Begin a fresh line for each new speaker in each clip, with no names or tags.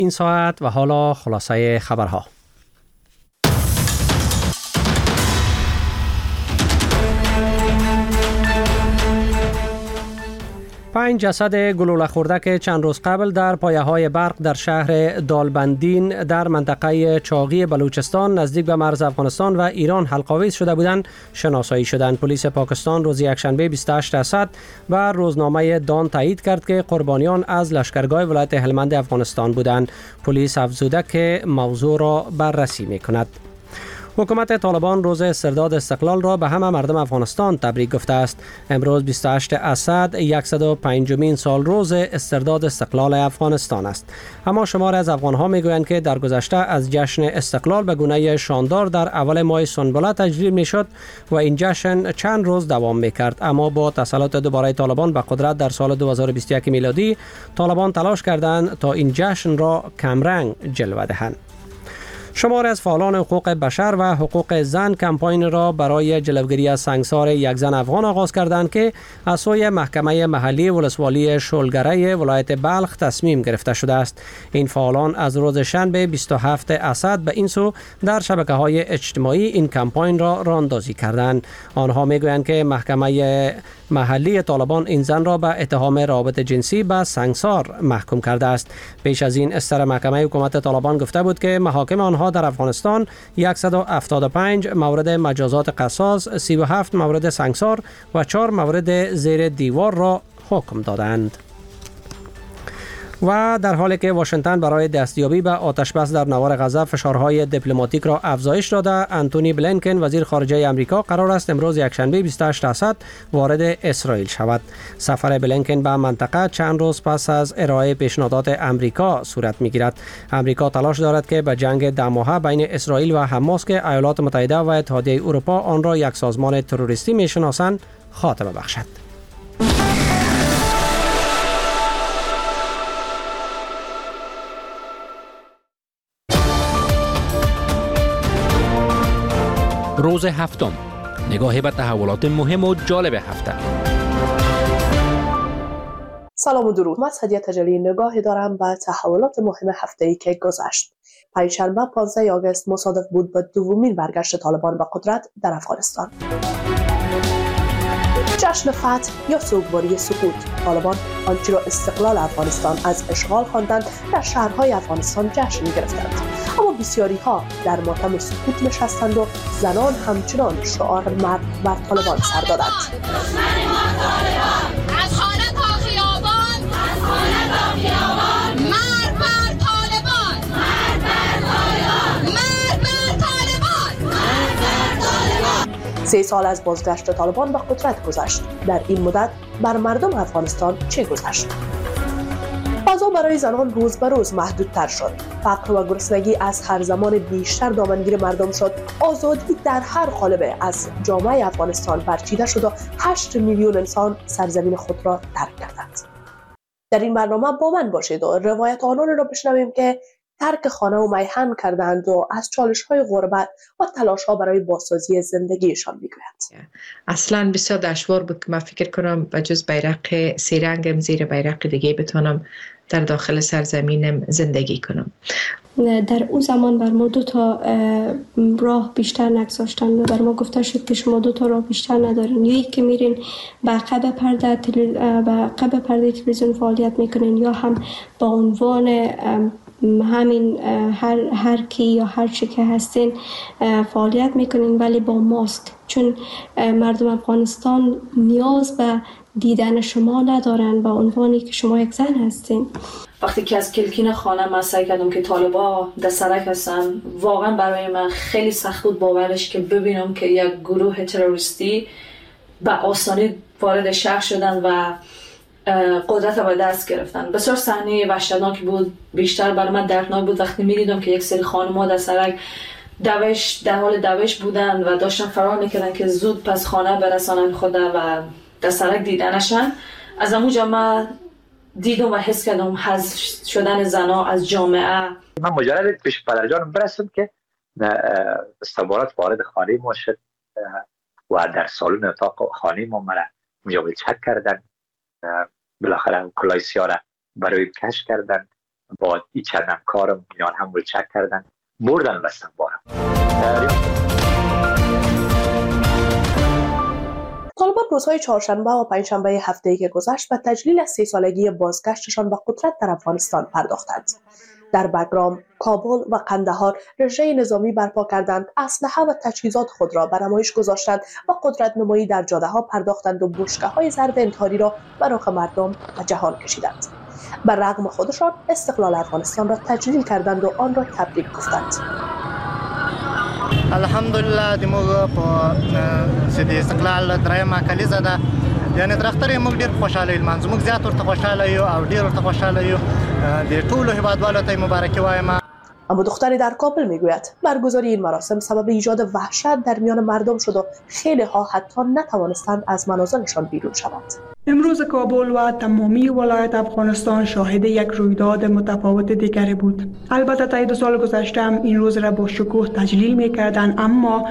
این ساعت. و حالا خلاصه خبرها. 5 جسد گلوله خورده که چند روز قبل در پایه‌های برق در شهر دالبندین در منطقه چاغی بلوچستان نزدیک به مرز افغانستان و ایران حلق‌آویز شده بودند شناسایی شدند. پلیس پاکستان روز یکشنبه 28 اسد و روزنامه دان تایید کرد که قربانیان از لشکرگاه ولایت هلمند افغانستان بودند. پلیس افزوده که موضوع را بررسی می‌کند. حکومت طالبان روز استرداد استقلال را به همه مردم افغانستان تبریک گفته است. امروز 28 اسد 105مین سال روز استرداد استقلال افغانستان است. اما شمار از افغان‌ها میگویند که در گذشته از جشن استقلال به گونه شاندار در اول ماه سنبله تجلیل میشد و این جشن چند روز دوام میکرد، اما با تسلط دوباره طالبان به قدرت در سال 2021 میلادی طالبان تلاش کردند تا این جشن را کمرنگ جلوه دهند. شمار از فعالان حقوق بشر و حقوق زن کمپاین را برای جلوگیری از سنگسار یک زن افغان آغاز کردند که از سوی محکمه محلی ولسوالی شلگره ولایت بلخ تصمیم گرفته شده است. این فعالان از روز شنبه 27 اسد به این سو در شبکه‌های اجتماعی این کمپاین را راهاندازی کردند. آنها میگویند که محکمه محلی طالبان این زن را به اتهام رابط جنسی به سنگسار محکوم کرده است. پیش از این استر محکمه حکومت طالبان گفته بود که محاکم آنها در افغانستان 175 مورد مجازات قصاص، 37 مورد سنگسار و 4 مورد زیر دیوار را حکم دادند. و در حالی که واشنگتن برای دستیابی به آتشبس در نوار غزه فشارهای دیپلماتیک را افزایش داده، انتونی بلینکن وزیر خارجه آمریکا قرار است امروز یکشنبه 28 اسد وارد اسرائیل شود. سفر بلینکن به منطقه چند روز پس از ارائه پیشنهادات آمریکا صورت می‌گیرد. آمریکا تلاش دارد که به جنگ ده ماهه بین اسرائیل و حماس که ایالات متحده و اتحادیه اروپا آن را یک سازمان تروریستی می‌شناسند خاتمه بخشد.
روز هفتم، نگاهی به تحولات مهم و جالب هفته.
سلام و درود. من سعدیه تجلی نگاهی دارم به تحولات مهم هفته‌ای که گذشت. پنجشنبه 15 آگوست مصادف بود با دومین برگشت طالبان به قدرت در افغانستان. جشن فتح یا سوگواری سقوط. طالبان آنچه را استقلال افغانستان از اشغال خواندند در شهرهای افغانستان جشن گرفتند، اما بسیاری ها در ماتم سقوط نشستند و زنان همچنان شعار مرد بر طالبان سر دادند.
از خانه تا خیابان، از خانه تا خیابان، مرد بر طالبان، مرد بر طالبان، مرد بر طالبان، مرد بر طالبان.
3 سال از بازگشت طالبان به قدرت گذشت. در این مدت بر مردم افغانستان چه گذشت؟ فضا برای زنان روز به روز محدودتر شد. فقر و گرسنگی از هر زمان بیشتر دامنگیر مردم شد. آزادی در هر قالب از جامعه افغانستان برچیده شد و 8 میلیون انسان سرزمین خود را ترک کردند. در این برنامه با من باشید و روایت آنان را بشنویم که ترک خانه و میهن کردند و از چالش‌های غربت و تلاش‌ها برای بازسازی زندگیشان میگویند.
اصلا بسیار دشوار بود که من فکر کنم به جز بیرق 3 رنگم زیر بیرق دیگه بتونم در داخل سرزمینم زندگی کنم.
در اون زمان بر ما 2 تا راه بیشتر نگذاشتن و بر ما گفته شد که شما 2 تا راه بیشتر ندارین، یا یک که میرین به عقب پرده تلویزیون فعالیت میکنین، یا هم با عنوان همین هر کی یا هر چی که هستین فعالیت میکنین ولی با ماسک، چون مردم افغانستان نیاز به دیدن شما ندارن به عنوانی که شما یک زن هستین.
وقتی که از کلکین خانه من سعی کردم که طالبا در سرک هستن، واقعا برای من خیلی سخت بود باورش که ببینم که یک گروه تروریستی به آسانی وارد شهر شدن و قدرت را به دست گرفتن. بسیار صحنه وحشتناک بود. بیشتر برای من دردناک بود وقتی می‌دیدم که یک سری خانم‌ها در سرک در حال دوش بودن و داشتن فرار می‌کردن که زود پس خانه برسانن خود و در سرک دیدنشن. از اونجا من دیدم و حس کردم حذف شدن زنها از جامعه.
من مجرد پیش پدرجانم برسم که استخبارات وارد خانه ما شد و در سالن اتاق خانه ما مرا اونجا چک کردن. بالاخره کلاه سیاه را برای کش کردن با این چند همکارم میان هم ملچک کردن بردن بستن بارم.
طالبان روزهای چهارشنبه و پنجشنبه هفته‌ای که گذشت به تجلیل از 3 سالگی بازگشتشان به قدرت در افغانستان پرداختند. در بگرام، کابل و قندهار رژه نظامی برپا کردند، اسلحه و تجهیزات خود را به نمایش گذاشتند و قدرت نمایی در جاده‌ها پرداختند و بشکه‌های زرد انتحاری را به رخ مردم و جهان کشیدند. بر رغم خودشان استقلال افغانستان را تجلیل کردند و آن را تبریک گفتند.
الحمدلله د موږ په چې د استقلال درېیمه کلیزه ده، یعنې درخترې موږ ډېر خوشحاله یو، موږ زیات ورته خوشحاله یو او ډېر ورته خوشحاله یو. د ټولو هیوادوالو ته مبارکي وایم.
اما دختری در کابل میگوید برگزاری این مراسم سبب ایجاد وحشت در میان مردم شد و خیلی ها حتی نتوانستند از منازلشان بیرون شوند.
امروز کابل و تمامی ولایت افغانستان شاهد یک رویداد متفاوت دیگری بود. البته تا 2 سال گذشته هم این روز را با شکوه تجلیل می‌کردند، اما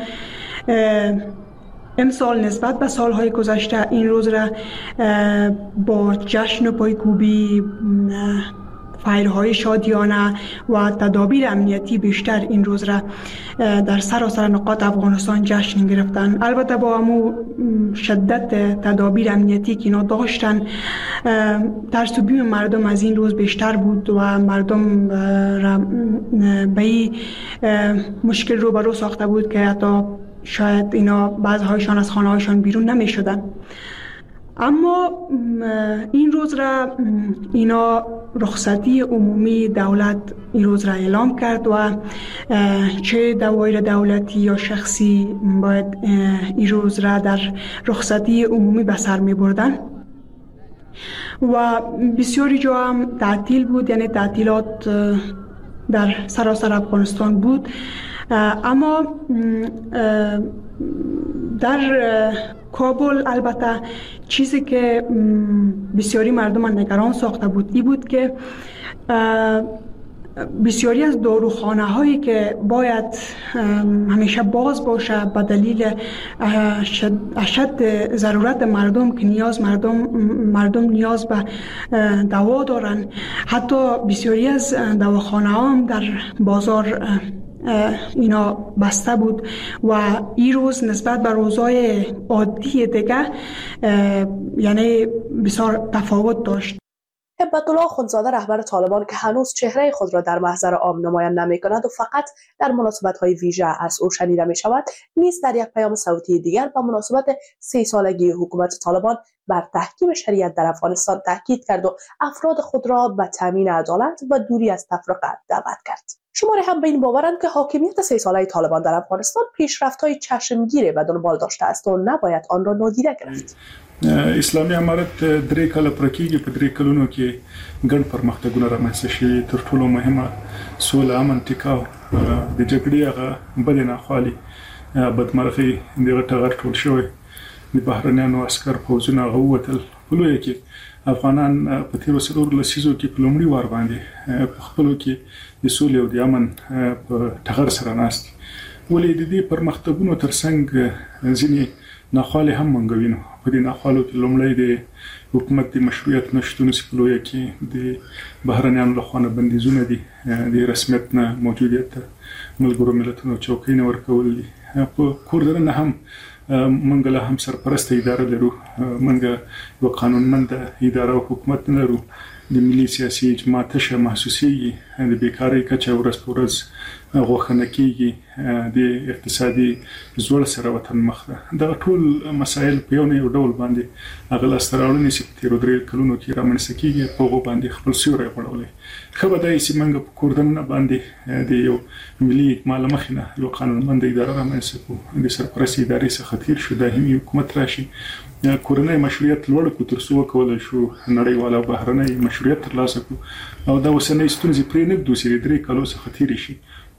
امسال نسبت به سالهای گذشته این روز را با جشن و پایکوبی، فایرهای شادیانه و تدابیر امنیتی بیشتر این روز را در سراسر نقاط افغانستان جشن گرفتن. البته با همو شدت تدابیر امنیتی که اینا داشتن، ترس و بیم مردم از این روز بیشتر بود و مردم را به این مشکل روبرو ساخته بود که حتی شاید اینا بعضی‌هایشان از خانه‌هایشان بیرون نمی شدن. اما این روز را اینا رخصتی عمومی دولت این روز را اعلام کرد و چه دوایر دولتی یا شخصی باید این روز را در رخصتی عمومی به سر می بردن و بسیاری جا هم تعطیل بود، یعنی تعطیلات در سراسر افغانستان بود. اما در کابل البته چیزی که بسیاری مردم نگران ساخته بود این بود که بسیاری از داروخانه هایی که باید همیشه باز باشه به دلیل اشد ضرورت مردم که مردم نیاز به دوا دارن، حتی بسیاری از دواخانه ها هم در بازار اینا بسته بود و این روز نسبت به روزهای عادی دیگه یعنی بسیار تفاوت داشت.
هبت‌الله اخوندزاده رهبر طالبان که هنوز چهره خود را در محضر عام نمایان نمی‌کند و فقط در مناسبت‌های ویژه از او شنیده می‌شود، نیز در یک پیام صوتی دیگر به مناسبت 3 سالگی حکومت طالبان بر تحکیم شریعت در افغانستان تاکید کرد و افراد خود را به تامین عدالت و دوری از تفرقه دعوت کرد. شماری هم به این باورند که حاکمیت 3 ساله طالبان در افغانستان پیشرفت‌های چشمگیر به دنبال داشته است و نباید آن را نادیده گرفت.
اسلامي امارت 3 کاله پرکیږي، په 3 کلونو کې ګڼ پرمختګونه رامنځته شوي. تر ټولو مهمه سوله، امن، ټیکاو، د جګړې هغه بدې ناخوالې، بدمرغۍ دغه ټغر ټول شوی. د بهرنیانو عسکر پوځونه هغه ووتل. په لویه کې افغانان په تیرو 4 لسیزو کې په لومړي وار باندې په خپلو کې د سولې او د امن په ټغر سره ناست. ولې د دې پرمختګونو ترڅنګ ځینې ناخوالې هم منګوینو. په دې ناخوالو کې لومړی د حکومت د مشروعیت نشتون سپلویه کې د بهرنیانو لخوا بندیزونه دي، د رسمیت نه موجودیت ملګرو ملتونو چوکۍ نه ورکول دي. په کور دننه هم منګ له هم سرپرسته اداره لرو، منګ یو قانونمنده اداره او حکومت نه لرو. د ملي سیاسي اجماع تشه محسوسیږي، د بیکارۍ کچه ورځ په ورځ غوښنه کیږي، د اقتصادي زوړ سره وطن مخ ده. دا ټول مسایل په یو نه یو ډول باندې هغه لاسته راوړنې چې په تیرو 3 کلونو کې رامنځته کیږي په هغو باندې خپل سیوری غوړولی. ښه به دا چې موږ په کور دننه باندې د یو ملي اجماع له مخې نه یو قانونمنده اداره رامنځته کړو، د سرپرستۍ ادارې څخه تیر شو، دایمي حکومت راشي، کورنۍ مشروعیت لوړ کړو تر څو وکولای شو نړیوال او بهرنۍ مشروعیت ترلاسه کړو. او دا اوسنۍ ستونزې پرې نه ږدو چې د 3 کالو څخه تیرې شي.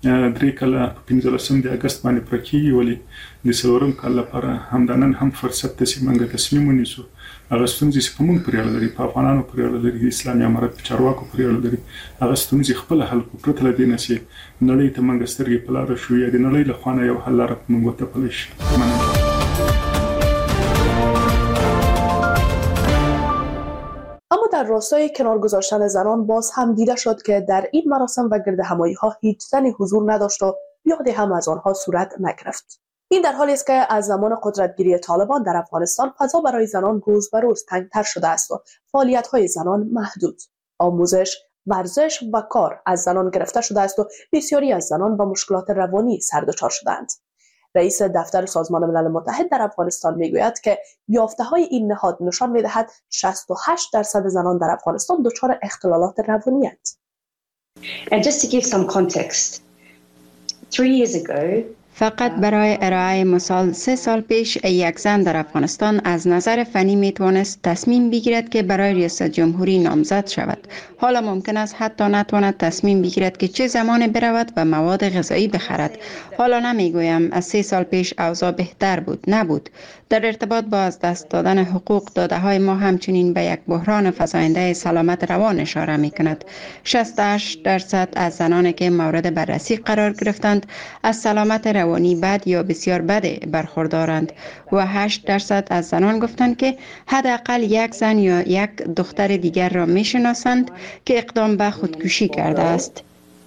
3 کاله په 15 د اګست باندې پوره کېږي، ولې د 4 کال لپاره همدا نن هم فرصت ته چې موږ تصمیم ونیسو. هغه ستونزې چې په موږ پورې اړه لري، په افغانانو پورې اړه لري، د اسلامي امارت په چارواکو پورې اړه لري، هغه ستونزې خپله حل کړو پرته له دې نه چې نړۍ ته موږ سترګې په لاره شو یا د نړۍ له خوا نه یو حل لاره په موږ وتپلی شي.
اما در در راستای کنار گذاشتن زنان باز هم دیده شد که در این مراسم و گردهمایی‌ها هیچ زنی حضور نداشت و یادی هم از آنها صورت نگرفت. این در حالی است که از زمان قدرتگیری طالبان در افغانستان فضا برای زنان روز به روز تنگتر شده است و فعالیت‌های زنان محدود، آموزش، ورزش و کار از زنان گرفته شده است و بسیاری از زنان با مشکلات روانی سردچار شدند. رئیس دفتر سازمان ملل متحد در افغانستان میگوید که یافته‌های این نهاد نشان می‌دهد 68% زنان در افغانستان دچار اختلالات روانی اند.
And just to give some context, 3 years ago
فقط برای ارائه مثال 3 سال پیش یک زن در افغانستان از نظر فنی می توانست تصمیم بگیرد که برای ریاست جمهوری نامزد شود. حالا ممکن است حتی نتواند تصمیم بگیرد که چه زمان برود و مواد غذایی بخرد. حالا نمیگویم از 3 سال پیش اوضاع بهتر بود، نبود. در ارتباط با از دست دادن حقوق داده های ما همچنین به یک بحران فزاینده سلامت روان اشاره می کند. 68% از زنانی که مورد بررسی قرار گرفتند از سلامت روانی بد یا بسیار بد برخوردارند و 8% از زنان گفتند که حداقل یک زن یا یک دختر دیگر را می شناسند که اقدام به خودکشی کرده است.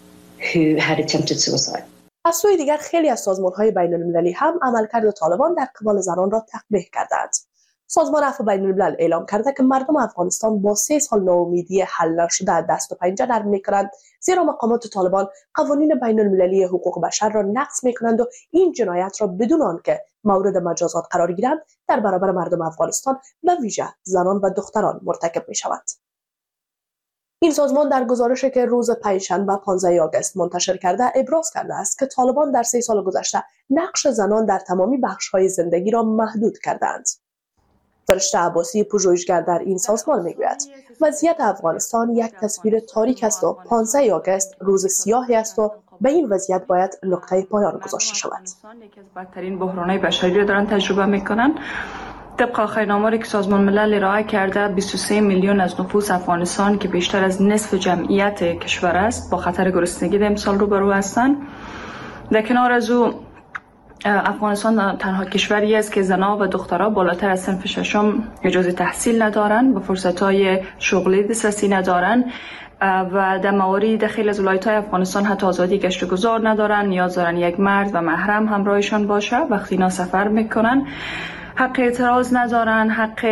از سوی دیگر خیلی از سازمان‌های بین‌المللی هم عملکرد طالبان در قبال زنان را تقبیح کردند. سازمان عفو بین‌الملل اعلام کرده که مردم افغانستان با 3 سال ناامیدی حل نشده دست و پنجه نرم می‌کنند، زیرا مقامات طالبان قوانین بین‌المللی حقوق بشر را نقض می‌کنند و این جنایت را بدون آنکه مورد مجازات قرار گیرند در برابر مردم افغانستان به ویژه زنان و دختران مرتکب می‌شوند. این سازمان در گزارشی که روز پنجشنبه 15 آگوست منتشر کرده ابراز کرده است که طالبان در 3 سال گذشته نقش زنان در تمامی بخش‌های زندگی را محدود کردند. فرشته عباسی پژوهشگر در این سازمان میگوید وضعیت افغانستان یک تصویر تاریک است و 15 آگوست روز سیاهی است و به این وضعیت باید نقطه پایان گذاشته شود.
یکی از بدترین بحران‌های بشری را دارن تجربه میکنن. طبق آخرین آماری که سازمان ملل ارائه کرده 23 میلیون از نفوس افغانستان که بیشتر از نصف جمعیت کشور است با خطر گرسنگی در امسال روبرو هستند. در کنار از او افغانستان تنها کشوری است که زنان و دخترها بالاتر از صنف ششم اجازه تحصیل ندارند و فرصت‌های شغلی دسترسی ندارند و در موارد خیلی از ولایت‌های افغانستان حتی آزادی گشت و گذار ندارند. نیاز دارند یک مرد و محرم همراهشان باشه وقتی اینا سفر میکنن. حق اعتراض ندارن، حق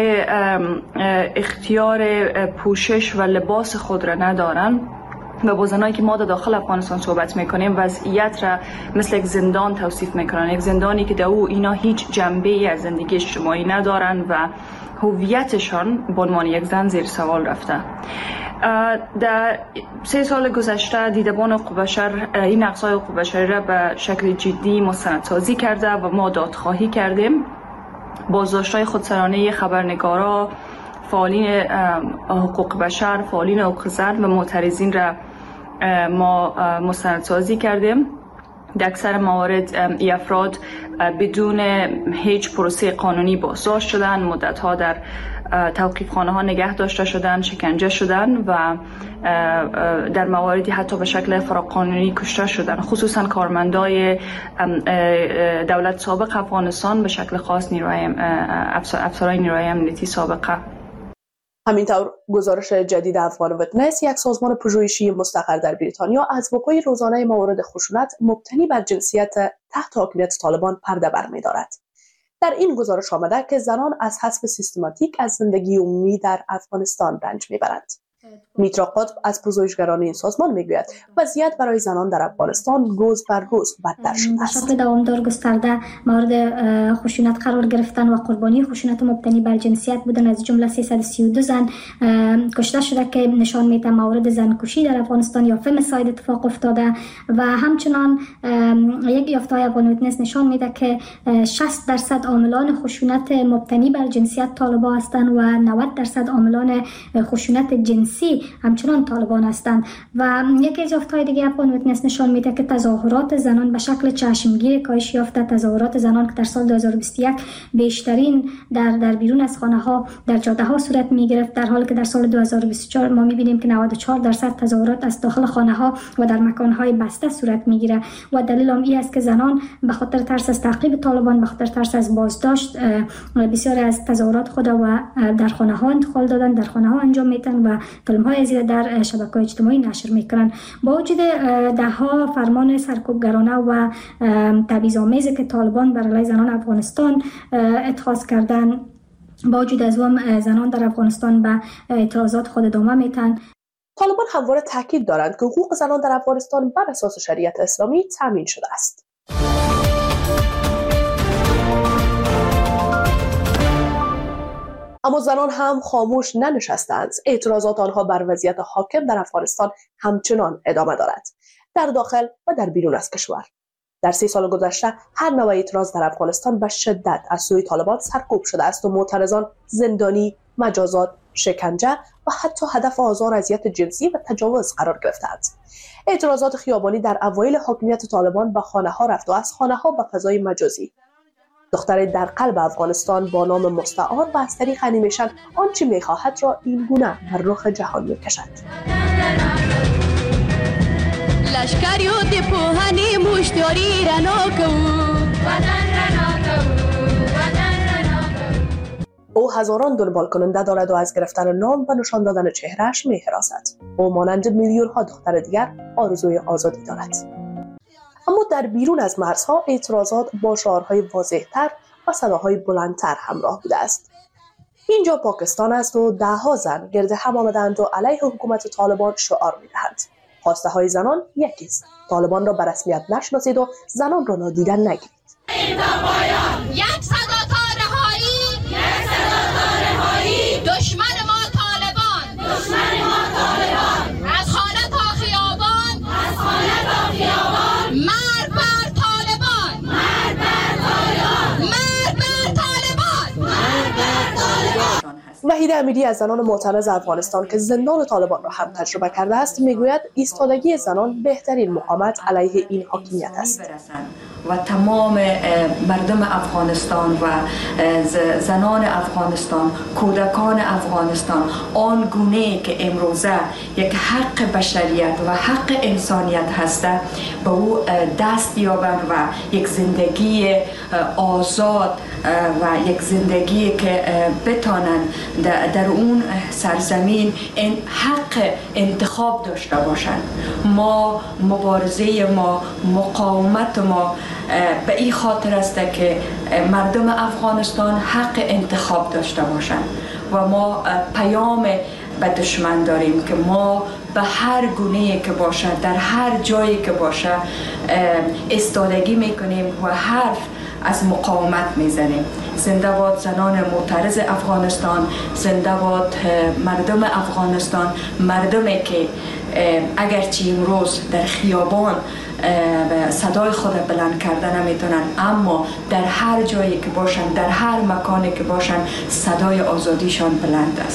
اختیار پوشش و لباس خود را ندارن و با زنایی که ما در داخل افغانستان صحبت میکنیم وضعیت را مثل یک زندان توصیف میکنن، یک زندانی که در او اینا هیچ جنبه‌ای از زندگی اجتماعی ندارن و هویتشان به عنوان یک زن زیر سوال رفته. در 3 سال گذشته دیدبان حقوق بشر این نقض‌های حقوق بشری را به شکل جدی مستندسازی کرده و ما دادخواهی کردیم. بازداشت‌های خودسرانه خبرنگارا، فعالین حقوق بشر، فعالین حقوق زن و معترضین را ما مستندسازی کردیم. در اکثر موارد این افراد بدون هیچ پروسه قانونی بازداشت شدند، مدت‌ها در توقیفخانه‌ها نگه داشته شدند، شکنجه شدند و در مواردی حتی به شکل فراقانونی کشته شدند. خصوصا کارمندای دولت سابق افغانستان، به شکل خاص افسران نیروهای امنیتی سابقه.
همینطور گزارش جدید افغان ویتنس، یک سازمان پژوهشی مستقر در بریتانیا، از وقوع روزانه موارد خشونت مبتنی بر جنسیت تحت حاکمیت طالبان پرده برمی‌دارد. در این گزارش آمده که زنان از حذف سیستماتیک از زندگی عمومی در افغانستان رنج میبرند. میترا قطب از پژوهشگران این سازمان میگوید وضعیت برای زنان در افغانستان روز بر روز بدتر شده است.
به شکل دوامدار گسترده مورد خشونت قرار گرفتن و قربانی خشونت مبتنی بر جنسیت بودن، از جمله 332 زن کشته شده که نشان میده موارد زنکشی در افغانستان یا فمساید اتفاق افتاده و همچنان یک یافته‌های افغان ویتنس نشان میده که 60% عاملان خشونت مبتنی بر جنسیت طالبان هستند و 90% عاملان خشونت جنسی جنسی همچنان طالبان هستند. و یکی از یافته‌های دیگه افغان ویتنس نشان میده که تظاهرات زنان به شکل چشمگیر کاهش یافته. تظاهرات زنان که در سال 2021 بیشترین در بیرون از خانه ها در جاده ها صورت می گرفت، در حالی که در سال 2024 ما می بینیم که 94% تظاهرات از داخل خانه ها و در مکان های بسته صورت می گیره. و دلیل هم این است که زنان به خاطر ترس از تعقیب طالبان، به خاطر ترس از بازداشت، بسیاری از تظاهرات خود و در خانه ها انتقال دادن، در خانه ها انجام میدن و فیلم های ازیده در شبکه‌های اجتماعی نشر میکنن. با وجود دهها فرمان سرکوبگرانه و تبعیض‌آمیزی که طالبان بر علیه زنان افغانستان اتخاذ کردن، با وجود از اون زنان در افغانستان به اعتراضات خود ادامه میتن.
طالبان همواره تاکید دارند که حقوق زنان در افغانستان بر اساس شریعت اسلامی تامین شده است. اما زنان هم خاموش ننشستند. اعتراضات آنها بر وضعیت حاکم در افغانستان همچنان ادامه دارد، در داخل و در بیرون از کشور. در 3 سال گذشته هر نوع اعتراض در افغانستان به شدت از سوی طالبان سرکوب شده است و معترضان زندانی، مجازات، شکنجه و حتی هدف آزار، اذیت جنسی و تجاوز قرار گرفتند. اعتراضات خیابانی در اوایل حاکمیت طالبان به خانه‌ها رفت و از خانه‌ها به فضای مجازی. دختری در قلب افغانستان با نام مستعار و از طریق انیمیشن آنچه می‌خواهد را این گونه بر رخ جهان می‌کشد.
لشکری و دی پوهنی مشتری رنا کو وطن رنا
او هزاران دنبال کننده دارد و از گرفتن نام و نشان دادن چهرهش می‌هراسد. او مانند میلیون‌ها دختر دیگر آرزوی آزادی دارد. اما در بیرون از مرزها اعتراضات با شعارهای واضح‌تر و صداهای بلندتر همراه بوده است. اینجا پاکستان است و ده‌ها زن گرد هم آمدند و علیه حکومت طالبان شعار می‌دهند. خواسته های زنان یکیست: طالبان را به رسمیت نشناسید و زنان را نادیده نگیرید.
یک صدا تا رهایی، یک صدا تا رهایی، دشمن ما طالبان، دشمن ما طالبان، از خانه تا خیابان، از خانه تا خیابان، مرد بر طالبان، مرد بر طالبان، مرد بر طالبان، مرد بر طالبان.
وحیده امیری از زنان معترض افغانستان که زندان طالبان را هم تجربه کرده است میگوید ایستادگی زنان بهترین مقاومت علیه این حاکمیت است.
و تمام مردم افغانستان و زنان افغانستان، کودکان افغانستان آن گونه که امروزه یک حق بشریت و حق انسانیت هسته به او دست یابند و یک زندگی آزاد و یک زندگی که بتانند در اون سرزمین این حق انتخاب داشته باشند. ما مبارزه ما، مقاومت ما به این خاطر است که مردم افغانستان حق انتخاب داشته باشند و ما پیام به دشمن داریم که ما به هر گونه‌ای که باشه، در هر جایی که باشه ایستادگی میکنیم و حرف از مقاومت میزنیم. زنده باد زنان معترض افغانستان، زنده باد مردم افغانستان، مردمی که اگرچه امروز در خیابان صدای خود بلند کرده نمیتونن، اما در هر جایی که باشن، در هر مکانی که باشن، صدای آزادیشان بلند است.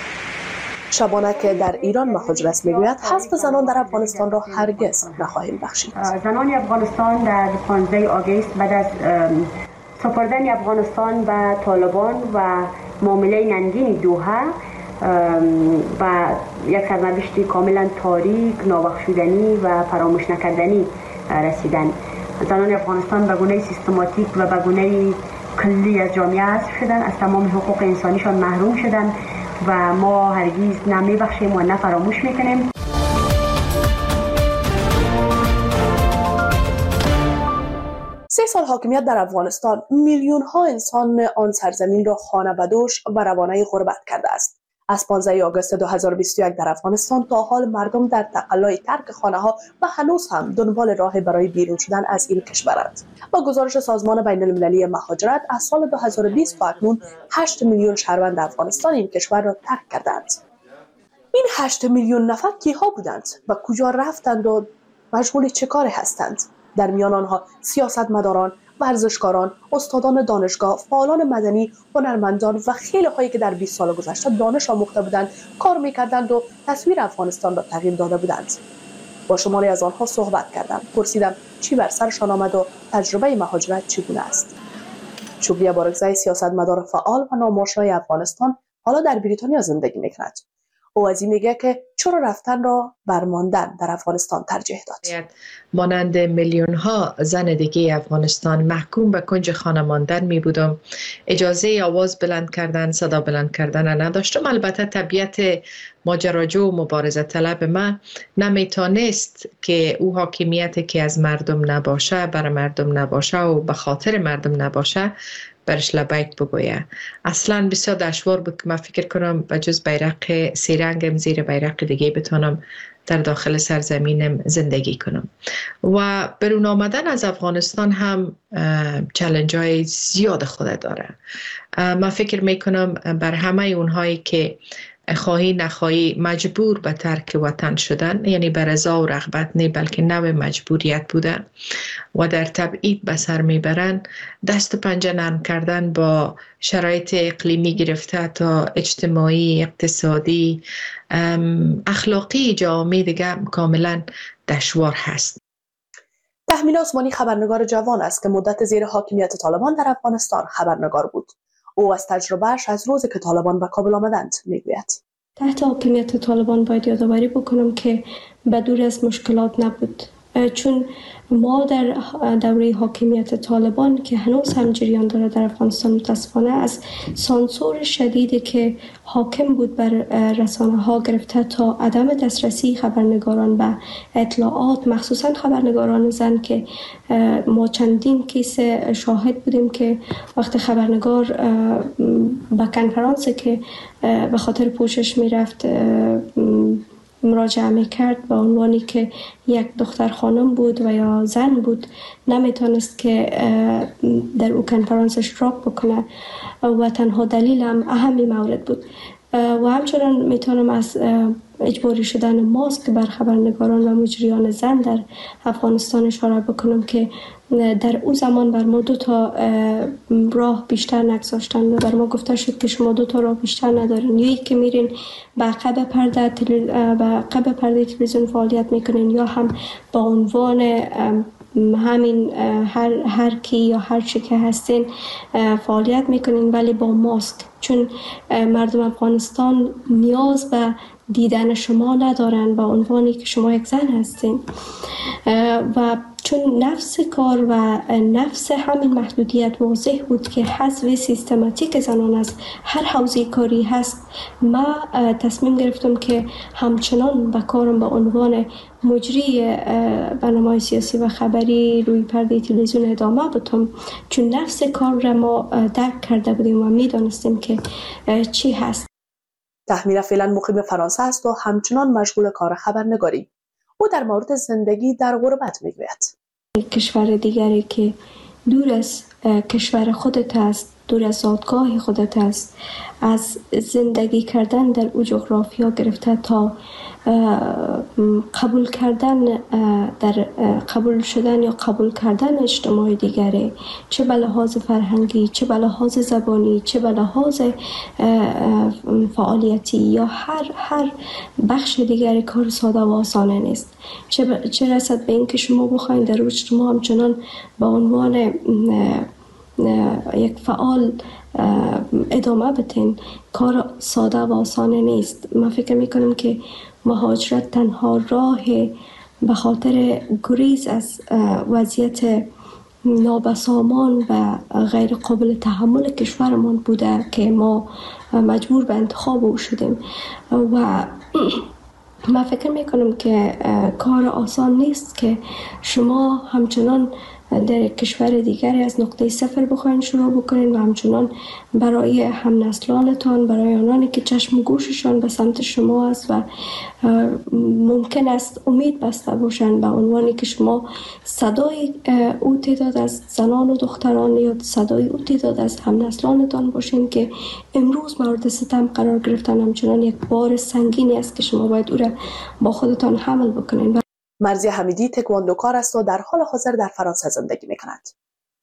شبانه که در ایران مهاجرت میگوید حذف زنان در افغانستان را هرگز نخواهیم بخشید.
زنان افغانستان در 15 آگوست بعد از سپردن افغانستان به طالبان و معامله ننگین دوحه و یک سرنوشت کاملا تاریک، نابخشودنی و فراموش نکردنی رسیدن، زنان افغانستان به گونه سیستماتیک و به گونه کلی از جامعه حذف شدن، از تمام حقوق انسانیشان محروم شدن و ما هرگز نمیبخشیم و نه فراموش میکنیم.
سه سال حاکمیت در افغانستان میلیون ها انسان آن سرزمین را خانه بدوش و روانه غربت کرده است. از 15 آگوست 2021 در افغانستان تا حال مردم در تقلای ترک خانه ها و هنوز هم دنبال راه برای بیرون شدن از این کشورند. با گزارش سازمان بین المللی مهاجرت از سال 2020 تا اکنون 8 میلیون شهروند افغانستان این کشور را ترک کردند. این 8 میلیون نفر کیها بودند و کجا رفتند و مشغول چه کاری هستند؟ در میان آنها سیاستمداران، ورزشکاران، استادان دانشگاه، فعالان مدنی، هنرمندان و خیلی هایی که در 20 سال گذشته دانش آموخته بودند، کار می‌کردند و تصویر افغانستان را تغییر داده بودند. با شماری از آنها صحبت کردم. پرسیدم چی بر سرشان آمد و تجربه مهاجرت چگونه است. شکریه بارکزی، سیاستمدار فعال و ناماشنای افغانستان، حالا در بریتانیا زندگی می‌کند. او از این میگه که چرا رفتن را بر ماندن در افغانستان ترجیح داد.
مانند میلیون ها زن دیگه افغانستان محکوم به کنج خانه ماندن می بودم. اجازه آواز بلند کردن، صدا بلند کردن نداشتم. البته طبیعت ماجراجو و مبارزه طلب من نمیتونست که او حاکمیتی که از مردم نباشه، بر مردم نباشه و به خاطر مردم نباشه برش لبیک بگویه. اصلا بسیار دشوار بود که من فکر کنم بجز بیرق سیرنگم زیر بیرق دیگه بتونم در داخل سرزمینم زندگی کنم. و برون آمدن از افغانستان هم چالش های زیاد خود داره. من فکر میکنم بر همه اونهایی که خواهی نخواهی مجبور به ترک وطن شدن، یعنی به رضا و رغبت نه بلکه نوع مجبوریت بوده و در تبعید به سر میبرن، دست و پنجه نرم کردن با شرایط اقلیمی گرفته تا اجتماعی، اقتصادی، اخلاقی جامعه دیگه کاملا دشوار هست.
تحمیل عثمانی خبرنگار جوان است که مدت زیر حاکمیت طالبان در افغانستان خبرنگار بود. او از تجربهش از روزی که طالبان به کابل آمدند میگوید.
تحت حاکمیت طالبان باید یادآوری بکنم که بدور از مشکلات نبود، چون ما در دوره حاکمیت طالبان که هنوز هم جریان داره در افغانستان متاسفانه از سانسور شدیدی که حاکم بود بر رسانه ها گرفته تا عدم دسترسی خبرنگاران به اطلاعات، مخصوصا خبرنگاران زن که ما چندین کیس شاهد بودیم که وقت خبرنگار به کنفرانسی که به خاطر پوشش میرفت مراجعه میکرد به عنوانی که یک دختر خانم بود و یا زن بود، نمیتونست که در او کنفرانس اشتراک بکنه و تنها دلیل هم اهمی مورد بود. و همچنان میتونم از اجباری شدن ماسک بر خبرنگاران و مجریان زن در افغانستان اشاره بکنم که در او زمان بر ما 2 راه بیشتر نگذاشتن و بر ما گفته شد که شما 2 راه بیشتر ندارین، یا که میرین به عقب پرده تلویزیون فعالیت میکنین یا هم با عنوان همین هر کی یا هر چی که هستین فعالیت میکنین ولی با ماسک، چون مردم افغانستان نیاز به دیدن شما ندارن با عنوانی که شما یک زن هستین. و چون نفس کار و نفس همین محدودیت واضح بود که حذف سیستماتیک زنان از هر حوزه کاری هست، ما تصمیم گرفتم که همچنان به کارم به عنوان مجری برنامه‌های سیاسی و خبری روی پرده تلویزیون ادامه بدم، چون نفس کار را ما درک کرده بودیم و میدانستیم که چی هست.
تحمیل فعلا مقیم فرانسه است و همچنان مشغول کار خبرنگاری. او در مورد زندگی در غربت میگوید.
کشور دیگری که دور از کشور خودت است، دور از زادگاه خودت است، از زندگی کردن در او جغرافیا گرفته تا قبول کردن در قبول شدن یا قبول کردن اجتماع دیگری، چه به لحاظ فرهنگی، چه به لحاظ زبانی، چه به لحاظ فعالیتی یا هر بخش دیگری کار ساده و آسانه نیست. چه رسد به این که شما بخواید در اجتماع همچنان به عنوان یک فعال ادامه بتین، کار ساده و آسانه نیست. من فکر میکنم که مهاجرت تنها راه به خاطر گریز از وضعیت نابسامان و غیر قابل تحمل کشورمان بوده که ما مجبور به انتخاب او شدیم. و من فکر میکنم که کار آسان نیست که شما همچنان در کشور دیگری از نقطه صفر بخواین شروع بکنین و همچنان برای هم نسلانتان، برای آنانی که چشم و گوششان به سمت شما است و ممکن است امید بسته باشند به عنوانی که شما صدای او تعداد از زنان و دختران یا صدای او تعداد از هم نسلانتان باشین که امروز مورد ستم قرار گرفتن، همچنان یک بار سنگینی است که شما باید او را با خودتان حمل بکنین.
مرزی حمیدی تکواندوکار است و در حال حاضر در فرانسه زندگی می‌کند.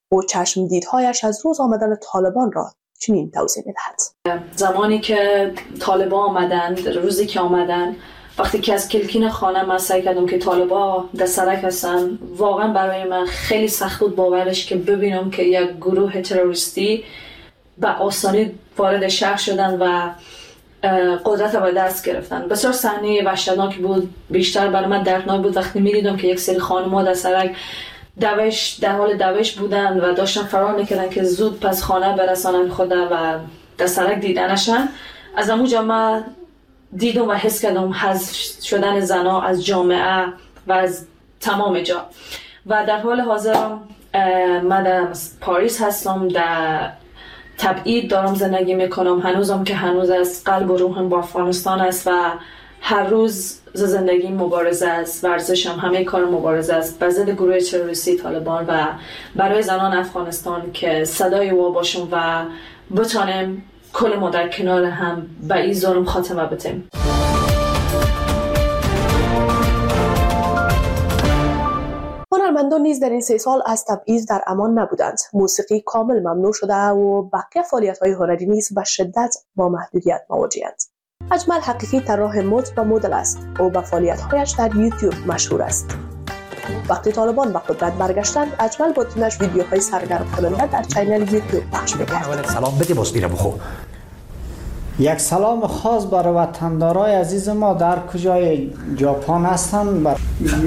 او چشم دیدهایش از روز آمدن طالبان را چنین توضیح می‌دهد.
زمانی که طالبان آمدند، روزی که آمدن، وقتی که از کلکین خانه من سعی کردم که طالبان در سرک هستن، واقعا برای من خیلی سخت بود باورش که ببینم که یک گروه تروریستی به آسانی وارد شهر شدن و قدرت را به دست گرفتن. بسیار صحنه وحشتناک بود. بیشتر برای من دردناک بود وقتی می‌دیدم که یک سری خانم‌ها در سرک در حال دوش بودن و داشتن فرار میکردن که زود پس خانه برسانن خود و در سرک دیدنشن. از اونجا من دیدم و حس کردم حذف شدن زنها از جامعه و از تمام جا. و در حال حاضر من در پاریس هستم، در تبعید دارم زندگی میکنم. هنوزم که هنوز از قلب و روحم با افغانستان است و هر روز زندگی مبارزه است، ورزشم، همه کار مبارزه است به ضد گروه تروریستی طالبان و برای زنان افغانستان که صدای او باشیم و بتانیم کل ما در کنار هم به این ظلم خاتمه بدیم.
هنرمندان نیز در این 3 سال از تبعیض در امان نبودند. موسیقی کامل ممنوع شده و بقیه فعالیت‌های هنری نیز به شدت با محدودیت مواجه‌اند. اجمل حقیقی طراح مد و مدل است. او با فعالیت‌هایش در یوتیوب مشهور است. وقتی طالبان به قدرت برگشتند، اجمل با تیمش ویدیوهای سرگرم کننده در چینل یوتیوب پخش می‌کرد.
سلام بده باز میرم بخو.
یک سلام خاص برای وطندارای عزیز ما در کجای ژاپن هستند.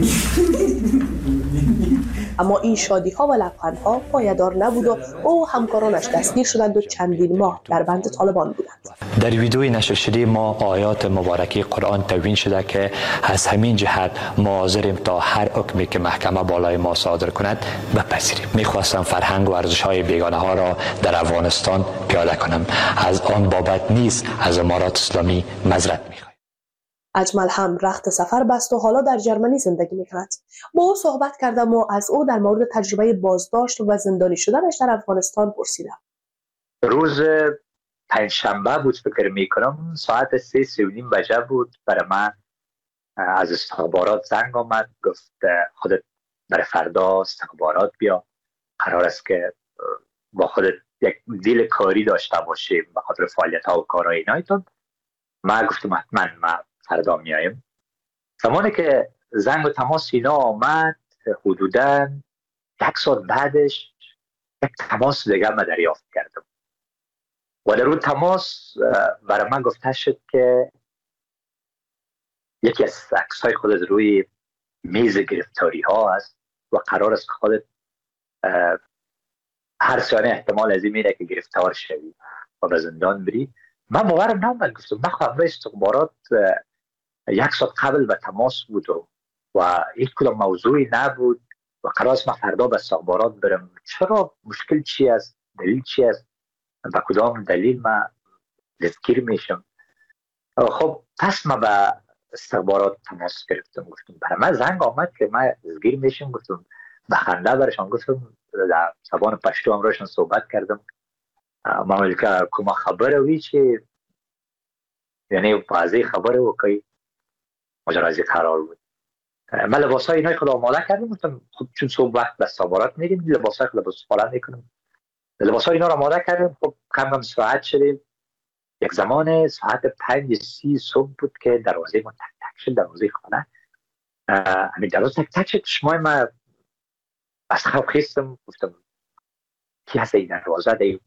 اما این شادی‌ها و لبخندها پایدار نبود و او همکارانش دستگیر شدند و چندین ماه در بند طالبان بودند.
در ویدیوی نشر شده ما آیات مبارکه قرآن تدوین شده که از همین جهت ما حاضریم تا هر حکمی که محکمه بالای ما صادر کند بپذیریم. میخواستم فرهنگ و ارزش‌های بیگانه ها را در افغانستان پیاده کنم. از آن بابت نیز از امارات اسلامی معذرت میخوایم.
اجمل هم رخت سفر بست و حالا در جرمنی زندگی میکند. با او صحبت کردم و از او در مورد تجربه بازداشت و زندانی شدنش در افغانستان پرسیدم.
روز پنجشنبه بود فکر میکنم، ساعت 3:30 بجه بود. برای من از استخبارات زنگ آمد، گفت خودت برای فردا استخبارات بیا، قرار است که با خودت یک دیل کاری داشته باشیم به خاطر فعالیت ها و کارهای اینایتون. من گفتم حتما من فردا میایم. زمانی که زنگ و تماس اینا آمد، حدوداً 1 ساعت بعدش یک تماس دیگه من دریافت کردم و در اون تماس برای من گفته شد که یکی از عکس‌های خودت روی میز گرفتاری ها است و قرار است که خودت هر ثانیه احتمال از این میره که گرفتار شوی و به زندان بری. من باورم نمیاد. گفتم من استخبارات 1 ساعت قبل به تماس بود و هیچ کدام موضوعی نبود و قرار است من فردا به استخبارات برم. چرا؟ مشکل چی است؟ دلیل چی است؟ به کدام دلیل من دستگیر میشم؟ خب پس من به استخبارات تماس گرفتم. گفتم برای من زنگ آمد که من دستگیر میشم. گفتم به خنده برشان گفتم در زبان پشتو همراهشان صحبت کردم. من که کما خبره وی چی یعنی واضح خبره و که ماجرای قرار بود. من لباسای اینای خود آماده کردم. گفتم خب چون صبح وقت به استخبارات میریم لباسای خود لباس فعلا میکنم. لباسای اینا رو آماده کردم. خب کم ساعت شدیم. یک زمان ساعت 5:30 صبح بود که دروازه ما تک تک شد. دروازه خانه همین دروازه تک تک شد. شما من از خواب خیستم. گفتم کی هست این دروازه دیم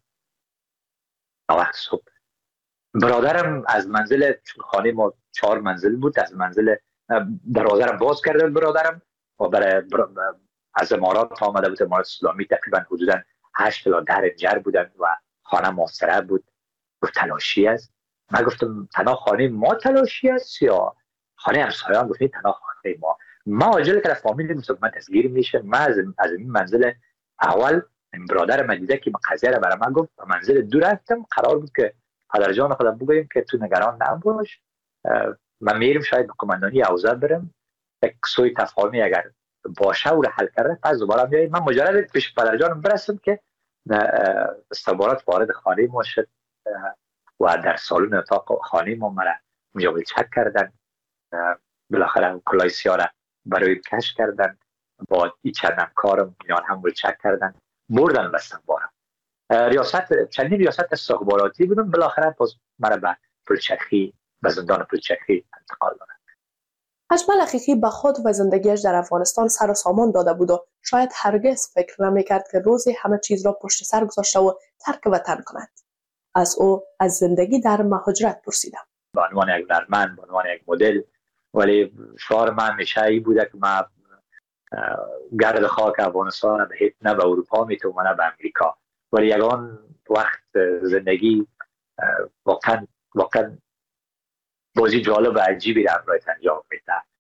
وقت صبح. برادرم از منزل، چون خانه ما 4 منزل بود، از منزل دروازه را باز کرده برادرم و برای از امارات آمده بود. امارات اسلامی تقریبا حدودا 8 تا 10 نفر بودن و خانه محاصره بود. گفت تلاشی است. من گفتم تنها خانه ما تلاشی است یا خانه همسایه‌ام؟ گفت تنها خانه ما. ما عاجل که فامیل میشم من دستگیر میشه. من از این منزل اول برادر من دیده که قضیه را برای من گفت و منزل دو رفتم. قرار بود که پدر جان خودم بگویم که تو نگران نباش، من میرم شاید به قماندانی اوضاع برم، یک سوی تفاهمی اگر باشه او را حل کرده پس دوباره میایم. من مجرد پیش پدر جانم برسم که استخبارات وارد خانه ما شد و در سالن اتاق خانه ما مرا مجابل چک کردن. بالاخره کلاه سیاه را برای کش کردن. با این چند همکارم اینا هم چک کردن. بردن بستنبارم. چندین ریاست استخباراتی بودم، بالاخره باز مرا به پلچرخی، به زندان پلچرخی انتقال دادن.
اجمل حقیقی به خود و زندگیش در افغانستان سر و سامان داده بود و شاید هرگز فکر نمی‌کرد که روزی همه چیز را پشت سر گذاشته و ترک وطن کند. از او از زندگی در مهاجرت پرسیدم.
به عنوان یک هنرمند، به عنوان یک مدل، ولی شعار من همیشه ای بوده که من گرد خاک افغانستان نه به اروپا میتونم نه به امریکا، ولی یگان وقت زندگی واقعا بازی جالب و عجیبی را برایت انجام میده.